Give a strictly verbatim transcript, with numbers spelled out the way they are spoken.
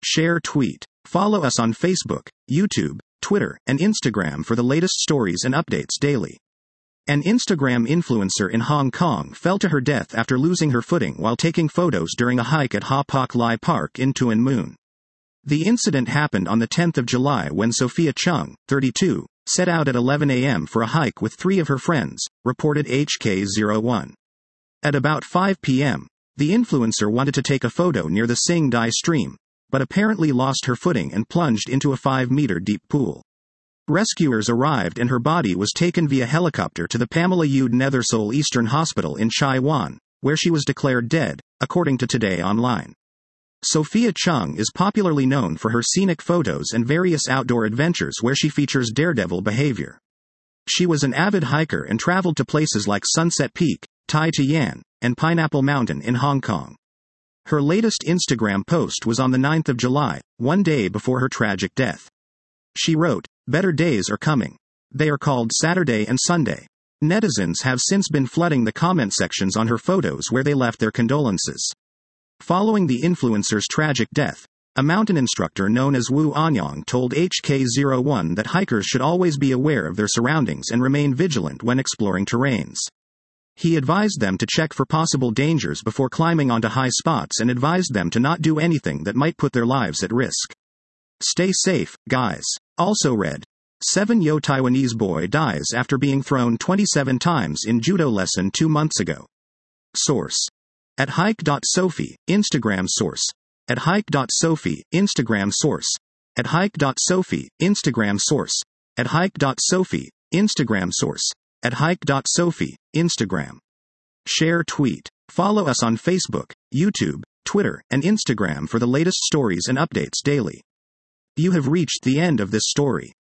Share tweet. Follow us on Facebook, YouTube, Twitter, and Instagram for the latest stories and updates daily. An Instagram influencer in Hong Kong fell to her death after losing her footing while taking photos during a hike at Ha Pak Lai Park in Tuen Mun. The incident happened on the tenth of July when Sophia Chung, thirty-two, set out at eleven a.m. for a hike with three of her friends, reported H K zero one. At about five p.m., the influencer wanted to take a photo near the Sing Dai stream, but apparently lost her footing and plunged into a five-meter deep pool. Rescuers arrived and her body was taken via helicopter to the Pamela Eude Nethersole Eastern Hospital in Chai Wan, where she was declared dead, according to Today Online. Sophia Chung is popularly known for her scenic photos and various outdoor adventures where she features daredevil behavior. She was an avid hiker and traveled to places like Sunset Peak, Tai Yan, and Pineapple Mountain in Hong Kong. Her latest Instagram post was on the ninth of July, one day before her tragic death. She wrote, "Better days are coming. They are called Saturday and Sunday." Netizens have since been flooding the comment sections on her photos where they left their condolences. Following the influencer's tragic death, a mountain instructor known as Wu Anyang told H K zero one that hikers should always be aware of their surroundings and remain vigilant when exploring terrains. He advised them to check for possible dangers before climbing onto high spots and advised them to not do anything that might put their lives at risk. Stay safe, guys. Also read, seven-year Taiwanese boy dies after being thrown twenty-seven times in judo lesson two months ago. Source. At hike.sophie, Instagram source. At hike.sophie, Instagram source. At hike.sophie, Instagram source. At hike.sophie, Instagram source. At hike.sophie, Instagram. Share tweet. Follow us on Facebook, YouTube, Twitter, and Instagram for the latest stories and updates daily. You have reached the end of this story.